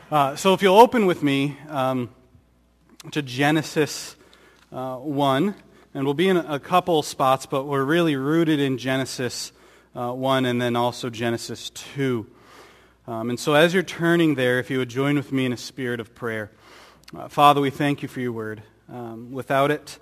So if you'll open with me to Genesis 1, and we'll be in a couple spots, but we're really rooted in Genesis 1 and then also Genesis 2. And so as you're turning there, if you would join with me in a spirit of prayer. Father, we thank you for your word. Without it,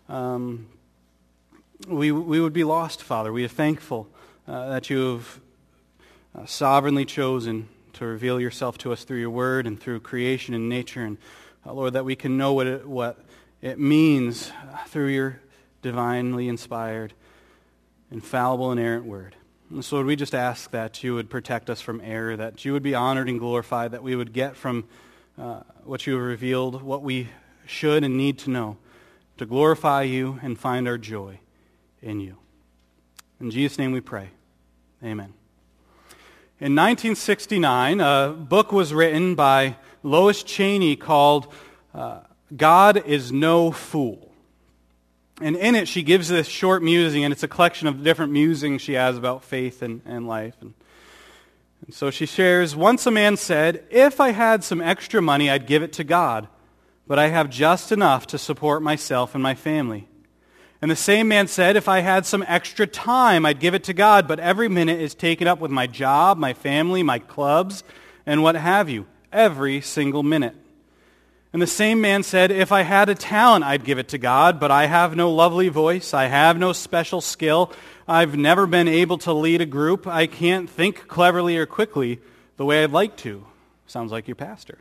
we would be lost, Father. We are thankful that you have sovereignly chosen to reveal yourself to us through your word and through creation and nature. And Lord, that we can know what it means through your divinely inspired, infallible, inerrant word. And so Lord, we just ask that you would protect us from error, that you would be honored and glorified, that we would get from what you have revealed, what we should and need to know, to glorify you and find our joy in you. In Jesus' name we pray. Amen. In 1969, a book was written by Lois Cheney called God is No Fool. And in it, she gives this short musing, and it's a collection of different musings she has about faith and life. And so she shares, once a man said, if I had some extra money, I'd give it to God, but I have just enough to support myself and my family. And the same man said, if I had some extra time, I'd give it to God, but every minute is taken up with my job, my family, my clubs, and what have you, every single minute. And the same man said, if I had a talent, I'd give it to God, but I have no lovely voice, I have no special skill, I've never been able to lead a group, I can't think cleverly or quickly the way I'd like to. Sounds like your pastor.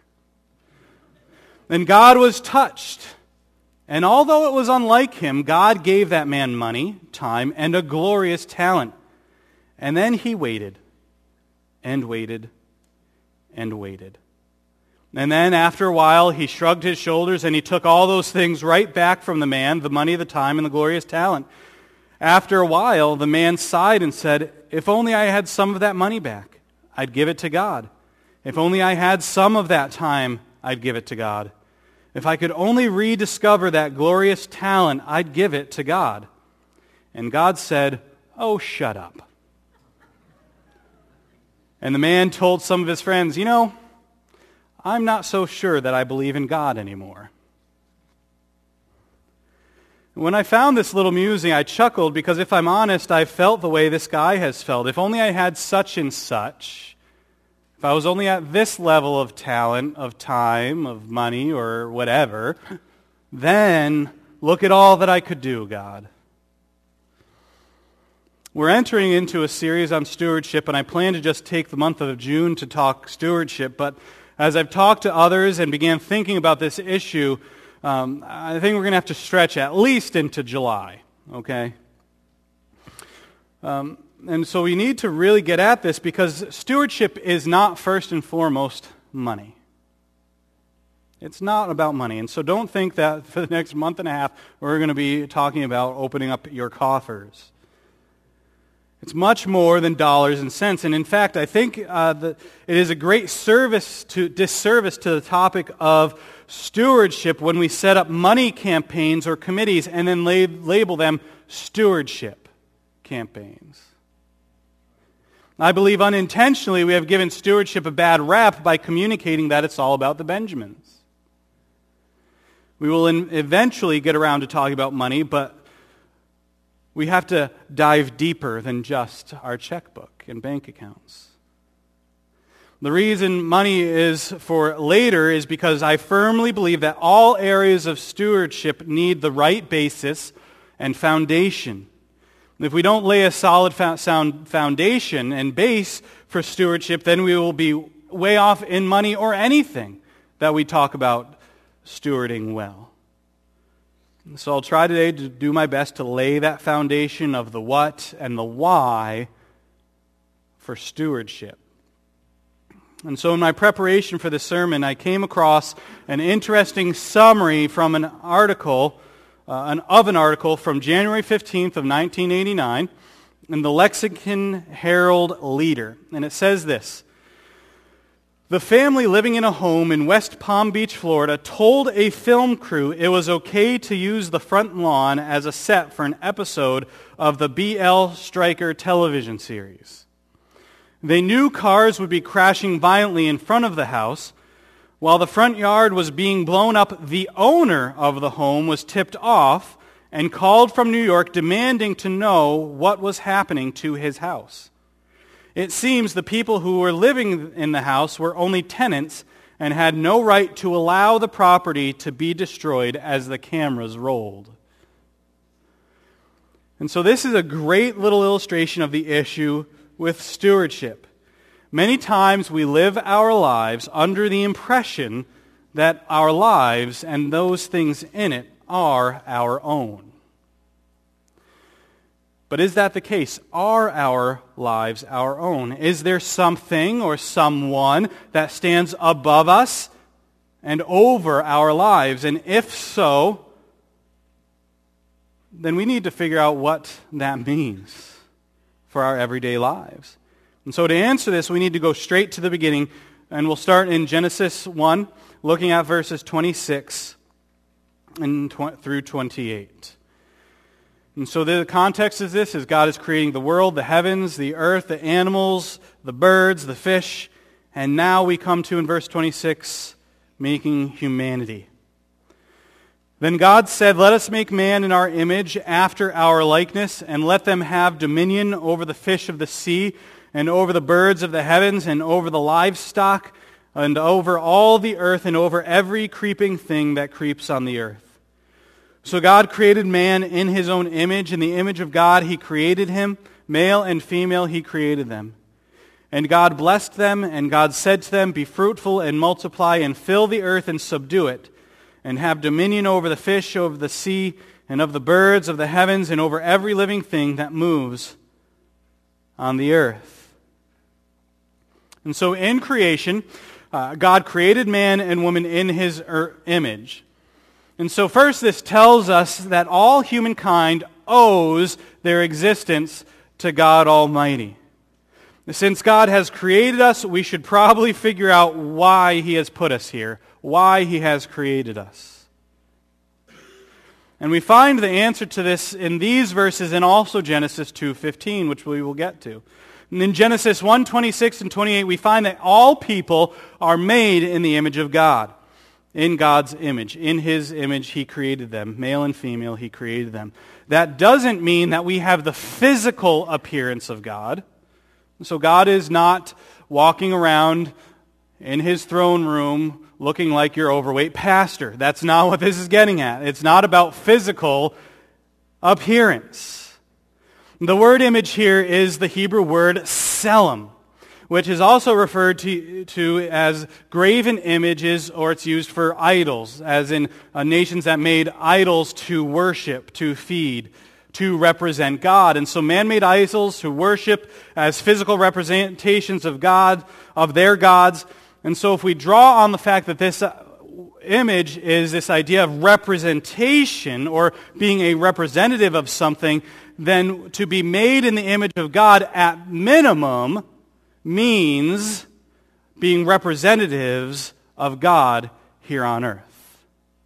And God was touched. And although it was unlike him, God gave that man money, time, and a glorious talent. And then he waited, and waited, and waited. And then after a while, he shrugged his shoulders, and he took all those things right back from the man, the money, the time, and the glorious talent. After a while, the man sighed and said, if only I had some of that money back, I'd give it to God. If only I had some of that time, I'd give it to God. If I could only rediscover that glorious talent, I'd give it to God. And God said, oh, shut up. And the man told some of his friends, I'm not so sure that I believe in God anymore. When I found this little musing, I chuckled because if I'm honest, I felt the way this guy has felt. If only I had such and such. If I was only at this level of talent, of time, of money, or whatever, then look at all that I could do, God. We're entering into a series on stewardship, and I plan to just take the month of June to talk stewardship, but as I've talked to others and began thinking about this issue, I think we're going to have to stretch at least into July, okay? And so we need to really get at this because stewardship is not first and foremost money. It's not about money. And so don't think that for the next month and a half we're going to be talking about opening up your coffers. It's much more than dollars and cents. And in fact, I think that it is a great disservice to the topic of stewardship when we set up money campaigns or committees and then label them stewardship campaigns. I believe unintentionally we have given stewardship a bad rap by communicating that it's all about the Benjamins. We will eventually get around to talking about money, but we have to dive deeper than just our checkbook and bank accounts. The reason money is for later is because I firmly believe that all areas of stewardship need the right basis and foundation. If we don't lay a solid sound foundation and base for stewardship, then we will be way off in money or anything that we talk about stewarding well. So I'll try today to do my best to lay that foundation of the what and the why for stewardship. And so in my preparation for this sermon, I came across an interesting summary from an article from January 15th of 1989 in the Lexington Herald Leader. And it says this: the family living in a home in West Palm Beach, Florida, told a film crew it was okay to use the front lawn as a set for an episode of the B.L. Stryker television series. They knew cars would be crashing violently in front of the house, While the front yard was being blown up, the owner of the home was tipped off and called from New York demanding to know what was happening to his house. It seems the people who were living in the house were only tenants and had no right to allow the property to be destroyed as the cameras rolled. And so this is a great little illustration of the issue with stewardship. Many times we live our lives under the impression that our lives and those things in it are our own. But is that the case? Are our lives our own? Is there something or someone that stands above us and over our lives? And if so, then we need to figure out what that means for our everyday lives. And so to answer this, we need to go straight to the beginning, and we'll start in Genesis 1, looking at verses 26 through 28. And so the context of this is God is creating the world, the heavens, the earth, the animals, the birds, the fish, and now we come to, in verse 26, making humanity. Then God said, "Let us make man in our image, after our likeness, and let them have dominion over the fish of the sea, and over the birds of the heavens, and over the livestock, and over all the earth, and over every creeping thing that creeps on the earth." So God created man in his own image. In the image of God he created him. Male and female he created them. And God blessed them, and God said to them, "Be fruitful and multiply, and fill the earth and subdue it, and have dominion over the fish, over the sea, and of the birds of the heavens, and over every living thing that moves on the earth." And so in creation, God created man and woman in his image. And so first this tells us that all humankind owes their existence to God Almighty. Since God has created us, we should probably figure out why he has put us here, why he has created us. And we find the answer to this in these verses and also Genesis 2:15, which we will get to. And in Genesis 1:26 and 28, we find that all people are made in the image of God, in God's image. In his image, he created them. Male and female, he created them. That doesn't mean that we have the physical appearance of God. So God is not walking around in his throne room looking like your overweight pastor. That's not what this is getting at. It's not about physical appearance. The word image here is the Hebrew word tselem, which is also referred to as graven images, or it's used for idols, as in nations that made idols to worship, to feed, to represent God. And so man-made idols to worship as physical representations of God, of their gods. And so if we draw on the fact that this image is this idea of representation, or being a representative of something, then to be made in the image of God at minimum means being representatives of God here on earth.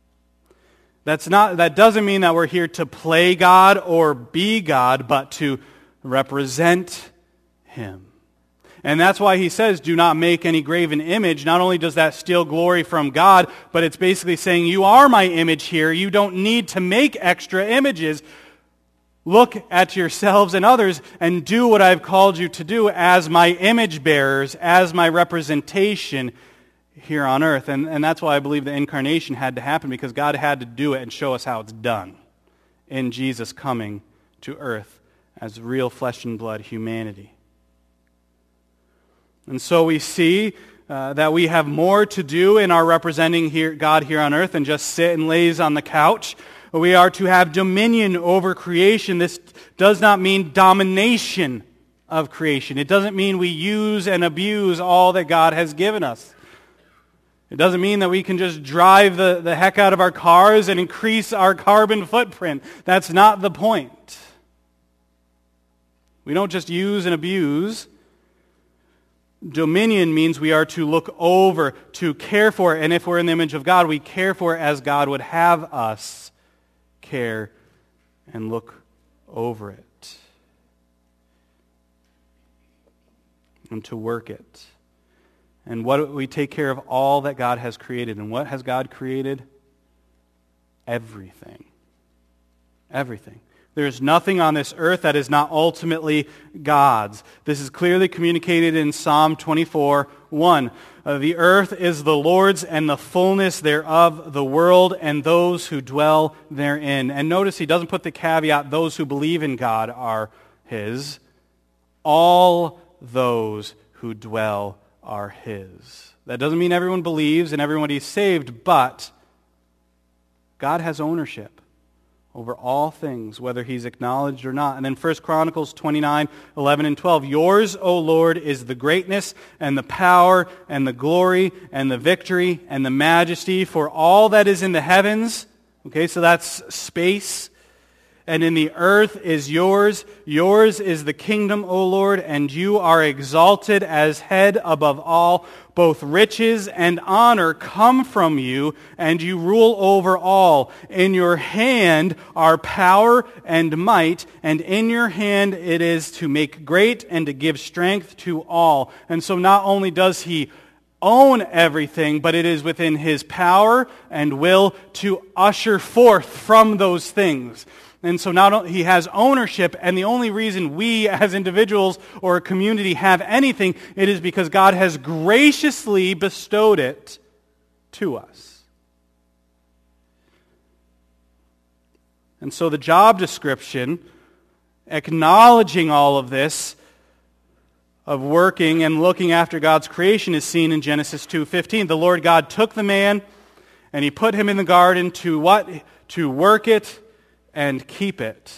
That doesn't mean that we're here to play God or be God, but to represent him. And that's why he says, do not make any graven image. Not only does that steal glory from God, but it's basically saying, you are my image here. You don't need to make extra images. Look at yourselves and others and do what I've called you to do as my image bearers, as my representation here on earth. And that's why I believe the incarnation had to happen, because God had to do it and show us how it's done in Jesus coming to earth as real flesh and blood humanity. And so we see that we have more to do in our representing God here on earth than just sit and laze on the couch. We are to have dominion over creation. This does not mean domination of creation. It doesn't mean we use and abuse all that God has given us. It doesn't mean that we can just drive the heck out of our cars and increase our carbon footprint. That's not the point. We don't just use and abuse. Dominion means we are to look over, to care for, and if we're in the image of God, we care for as God would have us care and look over it and to work it. And what we take care of all that God has created. And what has God created? Everything. Everything. There's nothing on this earth that is not ultimately God's. This is clearly communicated in Psalm 24:1. The earth is the Lord's and the fullness thereof, the world and those who dwell therein. And notice he doesn't put the caveat, those who believe in God are his. All those who dwell are his. That doesn't mean everyone believes and everyone is saved, but God has ownership over all things, whether he's acknowledged or not. And then 1 Chronicles 29:11 and 12. Yours, O Lord, is the greatness and the power and the glory and the victory and the majesty, for all that is in the heavens. Okay, so that's space. And in the earth is yours. Yours is the kingdom, O Lord, and you are exalted as head above all. Both riches and honor come from you, and you rule over all. In your hand are power and might, and in your hand it is to make great and to give strength to all. And so not only does he own everything, but it is within his power and will to usher forth from those things. And so not only he has ownership, and the only reason we as individuals or a community have anything, it is because God has graciously bestowed it to us. And so the job description, acknowledging all of this, of working and looking after God's creation, is seen in Genesis 2:15. The Lord God took the man and he put him in the garden to what? To work it and keep it.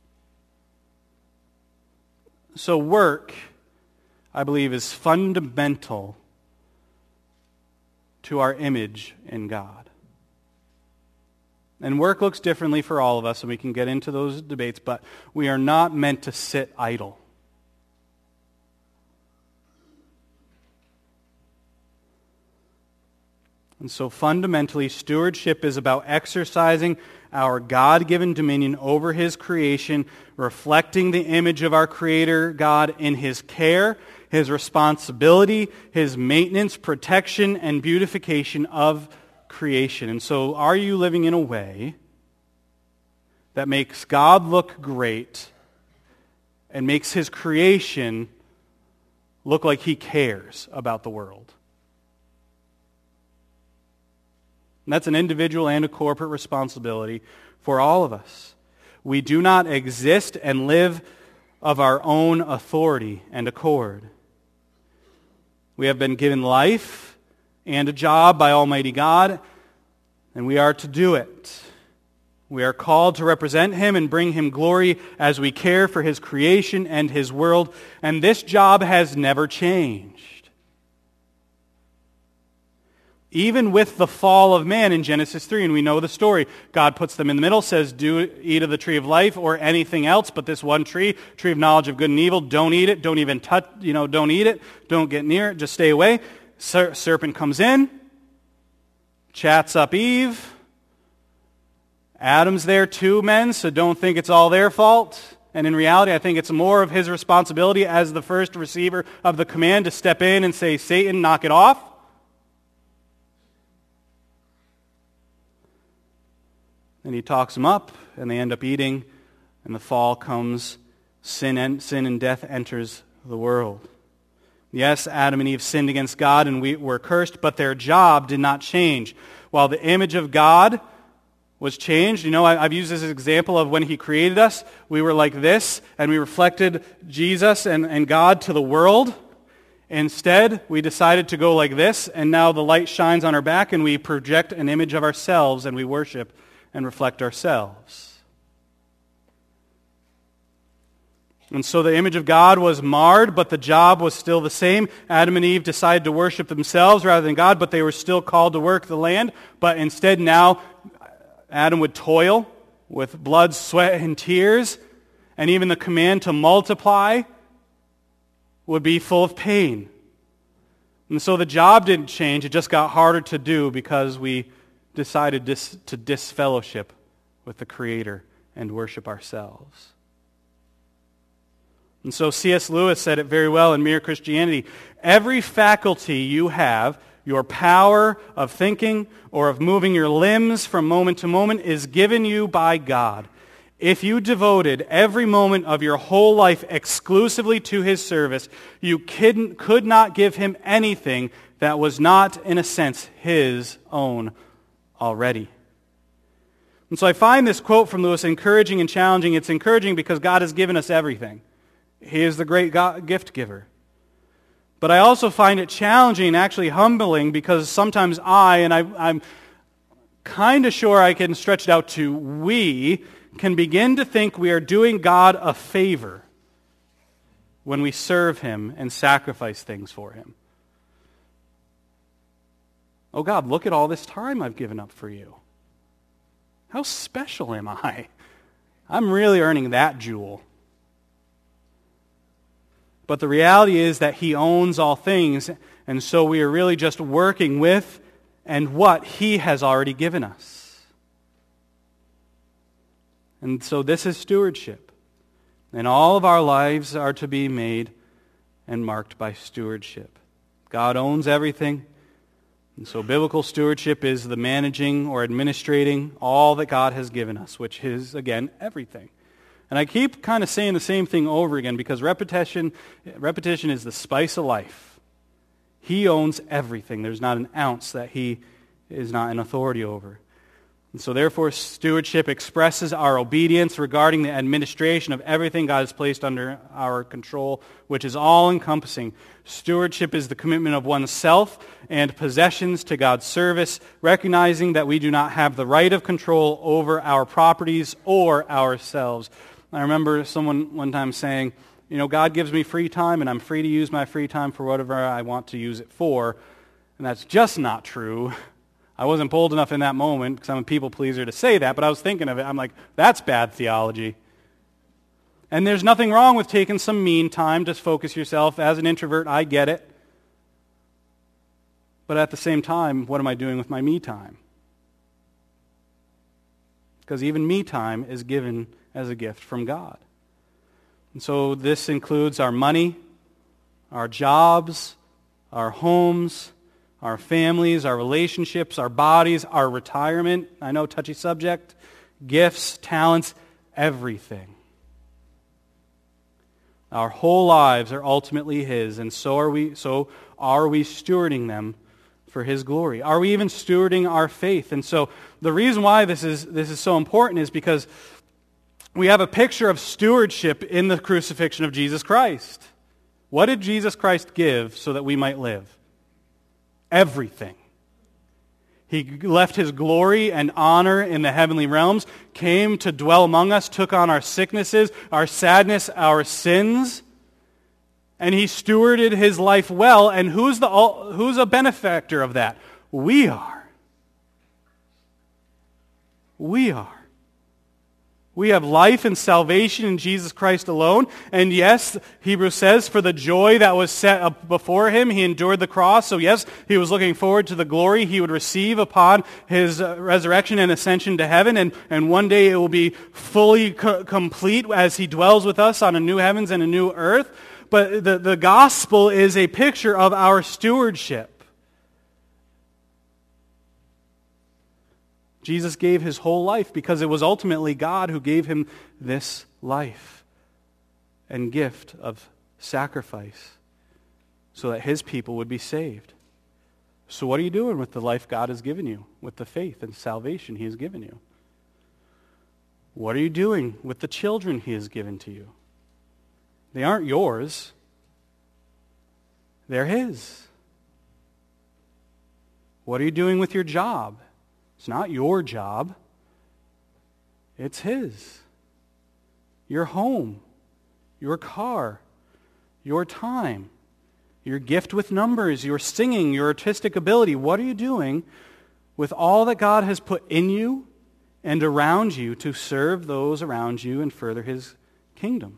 So work, I believe, is fundamental to our image in God. And work looks differently for all of us, and we can get into those debates, but we are not meant to sit idle. And so fundamentally, stewardship is about exercising our God-given dominion over his creation, reflecting the image of our Creator God in his care, his responsibility, his maintenance, protection, and beautification of creation. And so are you living in a way that makes God look great and makes his creation look like he cares about the world? And that's an individual and a corporate responsibility for all of us. We do not exist and live of our own authority and accord. We have been given life and a job by Almighty God, and we are to do it. We are called to represent him and bring him glory as we care for his creation and his world, and this job has never changed. Even with the fall of man in Genesis 3, and we know the story, God puts them in the middle, says, do eat of the tree of life or anything else, but this one tree of knowledge of good and evil, don't eat it, don't even touch, don't eat it, don't get near it, just stay away. Serpent comes in, chats up Eve. Adam's there too, men, so don't think it's all their fault. And in reality, I think it's more of his responsibility as the first receiver of the command to step in and say, Satan, knock it off. And he talks them up, and they end up eating, and the fall comes, sin and death enters the world. Yes, Adam and Eve sinned against God, and we were cursed, but their job did not change. While the image of God was changed, I've used this as an example of when he created us, we were like this, and we reflected Jesus and God to the world. Instead, we decided to go like this, and now the light shines on our back, and we project an image of ourselves, and we worship and reflect ourselves. And so the image of God was marred, but the job was still the same. Adam and Eve decided to worship themselves rather than God, but they were still called to work the land. But instead now, Adam would toil with blood, sweat, and tears, and even the command to multiply would be full of pain. And so the job didn't change, it just got harder to do because we decided to disfellowship with the Creator and worship ourselves. And so C.S. Lewis said it very well in Mere Christianity. Every faculty you have, your power of thinking or of moving your limbs from moment to moment, is given you by God. If you devoted every moment of your whole life exclusively to His service, you could not give Him anything that was not, in a sense, His own already. And so I find this quote from Lewis encouraging and challenging. It's encouraging because God has given us everything. He is the great gift giver. But I also find it challenging and actually humbling because sometimes I'm kind of sure I can stretch it out to we, can begin to think we are doing God a favor when we serve Him and sacrifice things for Him. Oh God, look at all this time I've given up for you. How special am I? I'm really earning that jewel. But the reality is that He owns all things, and so we are really just working with and what He has already given us. And so this is stewardship. And all of our lives are to be made and marked by stewardship. God owns everything. And so biblical stewardship is the managing or administrating all that God has given us, which is, again, everything. And I keep kind of saying the same thing over again because repetition is the spice of life. He owns everything. There's not an ounce that He is not in authority over. And so therefore, stewardship expresses our obedience regarding the administration of everything God has placed under our control, which is all-encompassing. Stewardship is the commitment of oneself and possessions to God's service, recognizing that we do not have the right of control over our properties or ourselves. I remember someone one time saying, God gives me free time, and I'm free to use my free time for whatever I want to use it for. And that's just not true. I wasn't bold enough in that moment because I'm a people pleaser to say that, but I was thinking of it. I'm like, that's bad theology. And there's nothing wrong with taking some mean time to focus yourself. As an introvert, I get it. But at the same time, what am I doing with my me time? Because even me time is given as a gift from God. And so this includes our money, our jobs, our homes, our families, our relationships, our bodies, our retirement. I know, touchy subject. Gifts, talents, everything. Our whole lives are ultimately His, and so are we stewarding them for His glory? Are we even stewarding our faith? And so the reason why this is so important is because we have a picture of stewardship in the crucifixion of Jesus Christ. What did Jesus Christ give so that we might live? Everything. He left His glory and honor in the heavenly realms, came to dwell among us, took on our sicknesses, our sadness, our sins, and He stewarded His life well. And who's a benefactor of that? We are. We are. We have life and salvation in Jesus Christ alone. And yes, Hebrews says, for the joy that was set up before Him, He endured the cross. So yes, He was looking forward to the glory He would receive upon His resurrection and ascension to heaven. And one day it will be fully complete as He dwells with us on a new heavens and a new earth. But the gospel is a picture of our stewardship. Jesus gave His whole life because it was ultimately God who gave Him this life and gift of sacrifice so that His people would be saved. So what are you doing with the life God has given you, with the faith and salvation He has given you? What are you doing with the children He has given to you? They aren't yours. They're His. What are you doing with your job? It's not your job. It's His. Your home, your car, your time, your gift with numbers, your singing, your artistic ability. What are you doing with all that God has put in you and around you to serve those around you and further His kingdom?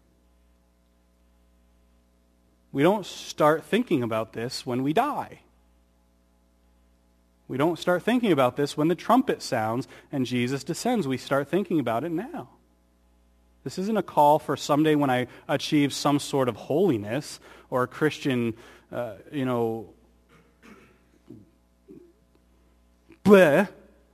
We don't start thinking about this when we die. We don't start thinking about this when the trumpet sounds and Jesus descends. We start thinking about it now. This isn't a call for someday when I achieve some sort of holiness or a Christian, bleh.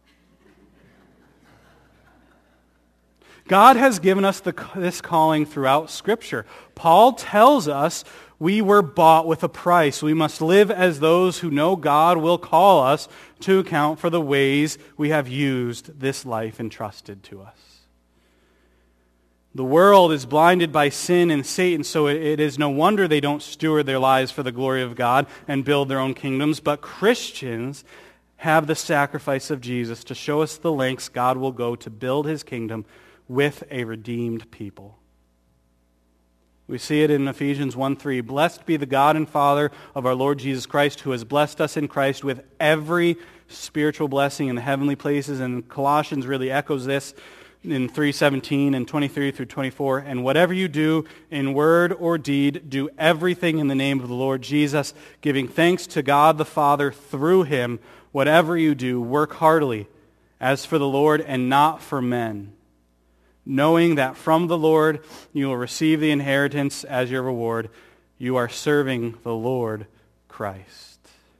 God has given us this calling throughout Scripture. Paul tells us we were bought with a price. We must live as those who know God will call us to account for the ways we have used this life entrusted to us. The world is blinded by sin and Satan, so it is no wonder they don't steward their lives for the glory of God and build their own kingdoms. But Christians have the sacrifice of Jesus to show us the lengths God will go to build his kingdom with a redeemed people. We see it in Ephesians 1:3. Blessed be the God and Father of our Lord Jesus Christ, who has blessed us in Christ with every spiritual blessing in the heavenly places. And Colossians really echoes this in 3:17 and 23 through 24. And whatever you do in word or deed, do everything in the name of the Lord Jesus, giving thanks to God the Father through him. Whatever you do, work heartily as for the Lord and not for men, knowing that from the Lord you will receive the inheritance as your reward. You are serving the Lord Christ.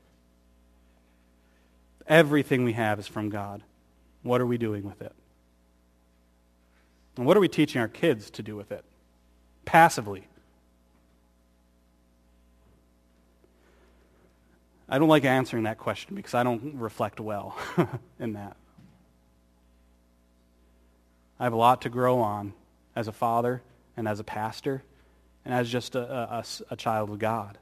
Everything we have is from God. What are we doing with it? And what are we teaching our kids to do with it? Passively. I don't like answering that question because I don't reflect well in that. I have a lot to grow on as a father and as a pastor and as just a child of God.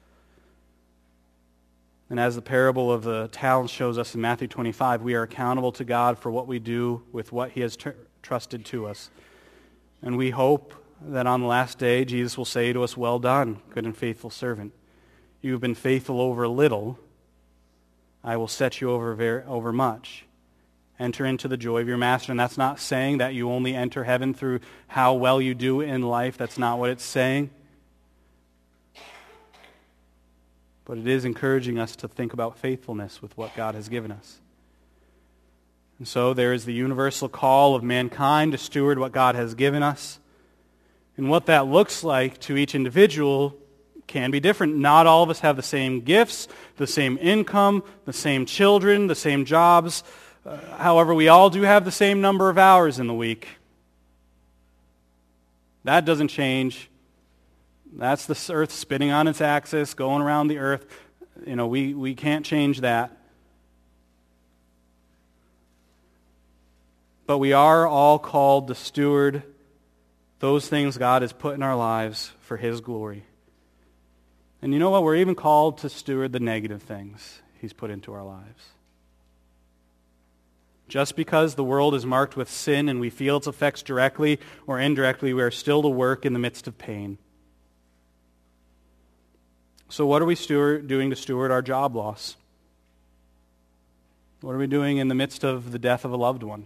And as the parable of the talents shows us in Matthew 25, we are accountable to God for what we do with what he has trusted to us. And we hope that on the last day, Jesus will say to us, well done, good and faithful servant. You have been faithful over little. I will set you over much. Enter into the joy of your master. And that's not saying that you only enter heaven through how well you do in life. That's not what it's saying. But it is encouraging us to think about faithfulness with what God has given us. And so there is the universal call of mankind to steward what God has given us. And what that looks like to each individual can be different. Not all of us have the same gifts, the same income, the same children, the same jobs. However, we all do have the same number of hours in the week. That doesn't change. That's the earth spinning on its axis, going around the earth. We can't change that. But we are all called to steward those things God has put in our lives for his glory. And you know what? We're even called to steward the negative things he's put into our lives. Just because the world is marked with sin and we feel its effects directly or indirectly, we are still to work in the midst of pain. So what are we doing to steward our job loss? What are we doing in the midst of the death of a loved one?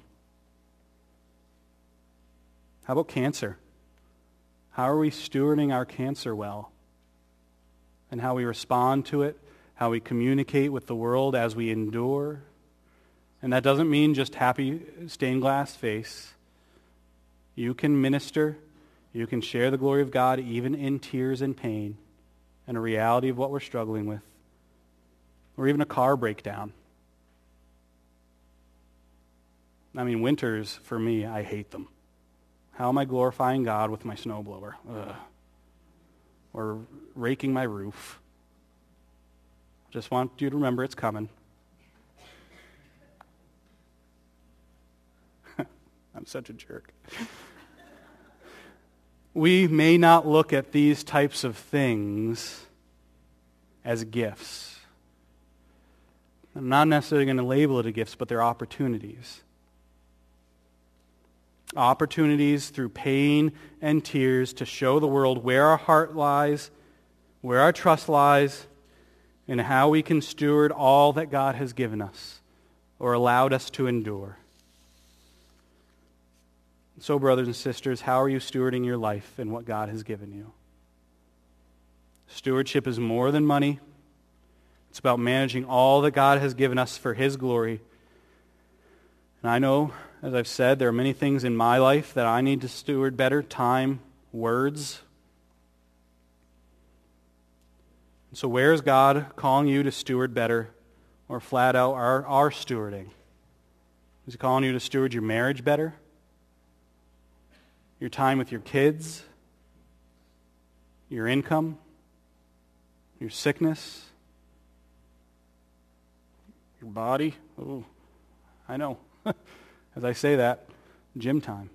How about cancer? How are we stewarding our cancer well? And how we respond to it, how we communicate with the world as we endure. And that doesn't mean just happy stained glass face. You can minister, you can share the glory of God even in tears and pain and a reality of what we're struggling with. Or even a car breakdown. I mean, winters, for me, I hate them. How am I glorifying God with my snowblower? Ugh. Or raking my roof? Just want you to remember it's coming. I'm such a jerk. We may not look at these types of things as gifts. I'm not necessarily going to label it a gift, but they're opportunities. Opportunities through pain and tears to show the world where our heart lies, where our trust lies, and how we can steward all that God has given us or allowed us to endure. So, brothers and sisters, how are you stewarding your life and what God has given you? Stewardship is more than money. It's about managing all that God has given us for his glory. And I know as I've said, there are many things in my life that I need to steward better. Time, words. So where is God calling you to steward better, or flat out are stewarding? Is He calling you to steward your marriage better? Your time with your kids? Your income? Your sickness? Your body? Oh, I know. As I say that, gym time.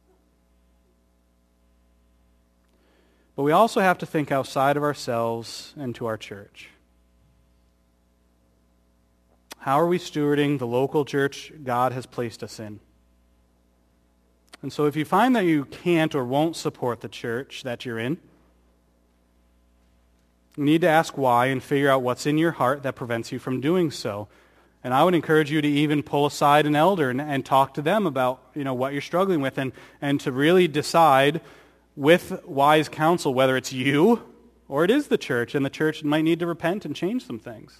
But we also have to think outside of ourselves and to our church. How are we stewarding the local church God has placed us in? And so if you find that you can't or won't support the church that you're in, you need to ask why and figure out what's in your heart that prevents you from doing so. And I would encourage you to even pull aside an elder and talk to them about what you're struggling with and to really decide with wise counsel whether it's you or it is the church, and the church might need to repent and change some things.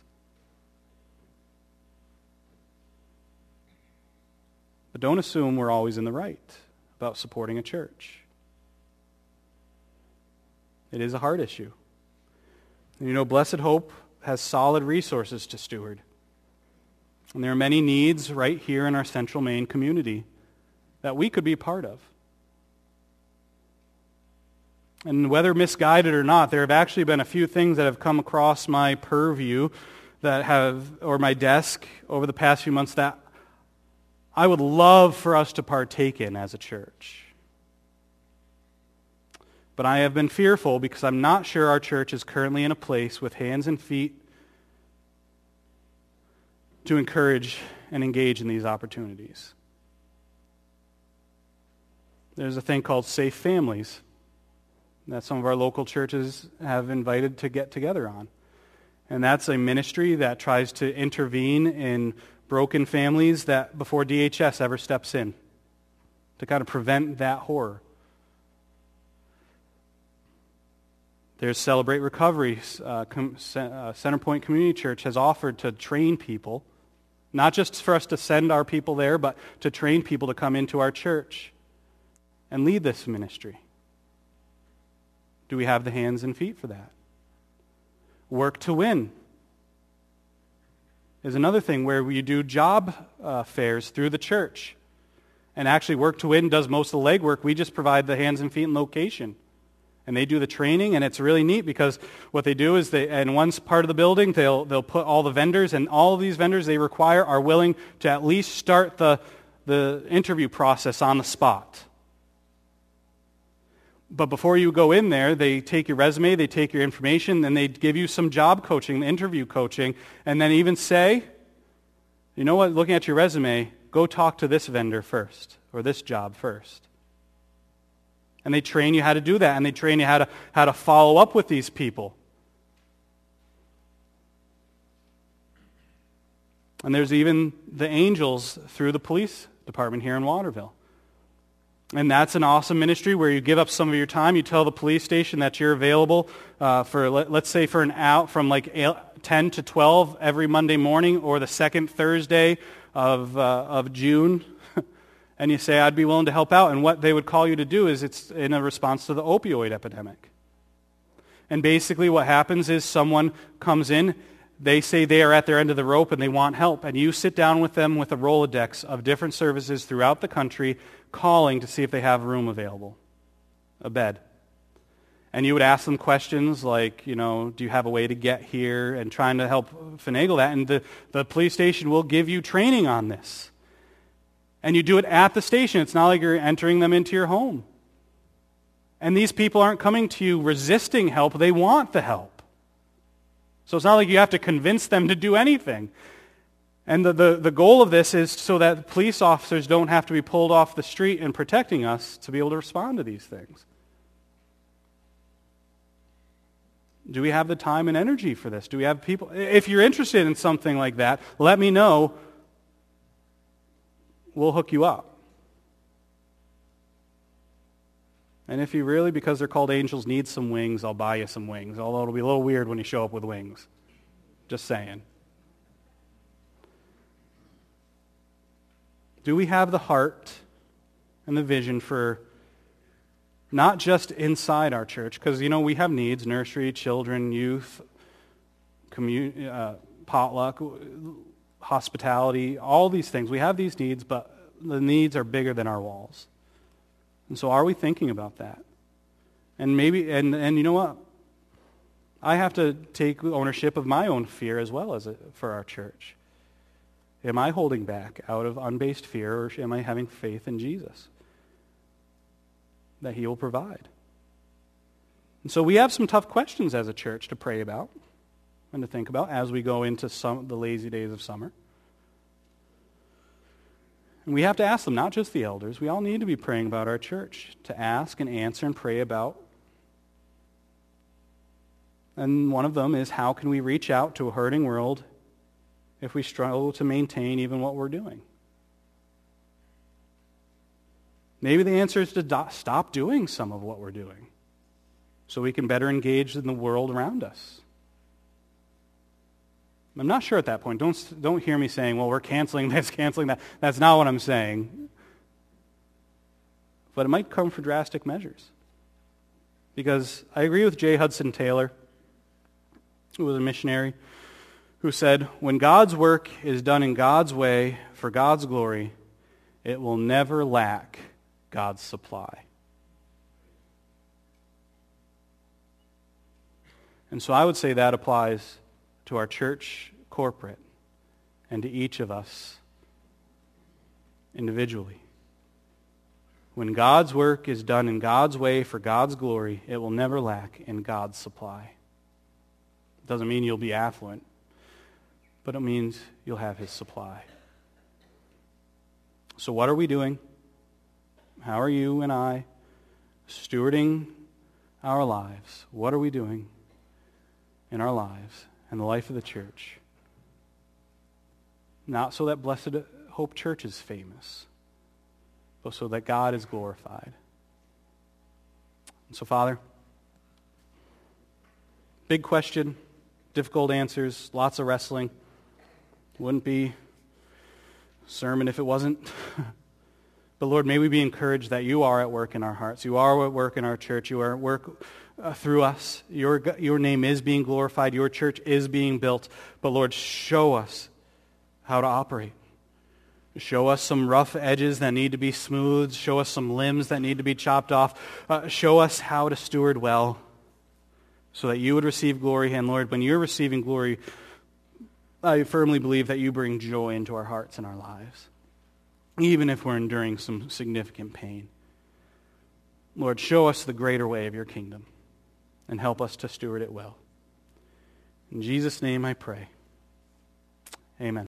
But don't assume we're always in the right about supporting a church. It is a hard issue. And Blessed Hope has solid resources to steward. And there are many needs right here in our Central Maine community that we could be part of. And whether misguided or not, there have actually been a few things that have come across my purview or my desk over the past few months that I would love for us to partake in as a church. But I have been fearful because I'm not sure our church is currently in a place with hands and feet to encourage and engage in these opportunities. There's a thing called Safe Families that some of our local churches have invited to get together on. And that's a ministry that tries to intervene in broken families that before DHS ever steps in to kind of prevent that horror. There's Celebrate Recovery. Centerpoint Community Church has offered to train people, not just for us to send our people there, but to train people to come into our church and lead this ministry. Do we have the hands and feet for that? Work to Win is another thing where we do job fairs through the church. And actually Work to Win does most of the legwork. We just provide the hands and feet and location. And they do the training, and it's really neat because what they do is in one part of the building, they'll put all the vendors, and all of these vendors they require are willing to at least start the interview process on the spot. But before you go in there, they take your resume, they take your information, then they give you some job coaching, interview coaching, and then even say, you know what, looking at your resume, go talk to this vendor first, or this job first. And they train you how to do that, and they train you how to follow up with these people. And there's even the Angels through the police department here in Waterville. And that's an awesome ministry where you give up some of your time. You tell the police station that you're available for, let's say, for an hour from like 10 to 12 every Monday morning or the second Thursday of June. And you say, I'd be willing to help out. And what they would call you to do is it's in a response to the opioid epidemic. And basically what happens is someone comes in, they say they are at their end of the rope and they want help. And you sit down with them with a Rolodex of different services throughout the country calling to see if they have a room available, a bed. And you would ask them questions like, do you have a way to get here? And trying to help finagle that. And the police station will give you training on this. And you do it at the station. It's not like you're entering them into your home. And these people aren't coming to you resisting help. They want the help. So it's not like you have to convince them to do anything. And the goal of this is so that police officers don't have to be pulled off the street and protecting us to be able to respond to these things. Do we have the time and energy for this? Do we have people? If you're interested in something like that, let me know. We'll hook you up. And if you really, because they're called angels, need some wings, I'll buy you some wings. Although it'll be a little weird when you show up with wings. Just saying. Do we have the heart and the vision for not just inside our church, because, we have needs, nursery, children, youth, potluck, hospitality, all these things. We have these needs, but the needs are bigger than our walls. And so are we thinking about that? And maybe, and you know what? I have to take ownership of my own fear as well as for our church. Am I holding back out of unbased fear, or am I having faith in Jesus that He will provide? And so we have some tough questions as a church to pray about and to think about as we go into the lazy days of summer. And we have to ask them, not just the elders. We all need to be praying about our church, to ask and answer and pray about. And one of them is, how can we reach out to a hurting world if we struggle to maintain even what we're doing? Maybe the answer is to stop doing some of what we're doing so we can better engage in the world around us. I'm not sure at that point. Don't hear me saying, well, we're canceling this, canceling that. That's not what I'm saying. But it might come for drastic measures. Because I agree with J. Hudson Taylor, who was a missionary, who said, when God's work is done in God's way for God's glory, it will never lack God's supply. And so I would say that applies to our church corporate and to each of us individually. When God's work is done in God's way for God's glory, it will never lack in God's supply. It doesn't mean you'll be affluent, but it means you'll have His supply. So what are we doing? How are you and I stewarding our lives? What are we doing in our lives and the life of the church? Not so that Blessed Hope Church is famous, but so that God is glorified. And so, Father, big question, difficult answers, lots of wrestling. Wouldn't be a sermon if it wasn't. But Lord, may we be encouraged that You are at work in our hearts. You are at work in our church. You are at work through us. Your name is being glorified. Your church is being built. But Lord, show us how to operate. Show us some rough edges that need to be smoothed. Show us some limbs that need to be chopped off. Show us how to steward well so that You would receive glory. And Lord, when You're receiving glory, I firmly believe that You bring joy into our hearts and our lives, even if we're enduring some significant pain. Lord, show us the greater way of Your kingdom and help us to steward it well. In Jesus' name I pray. Amen.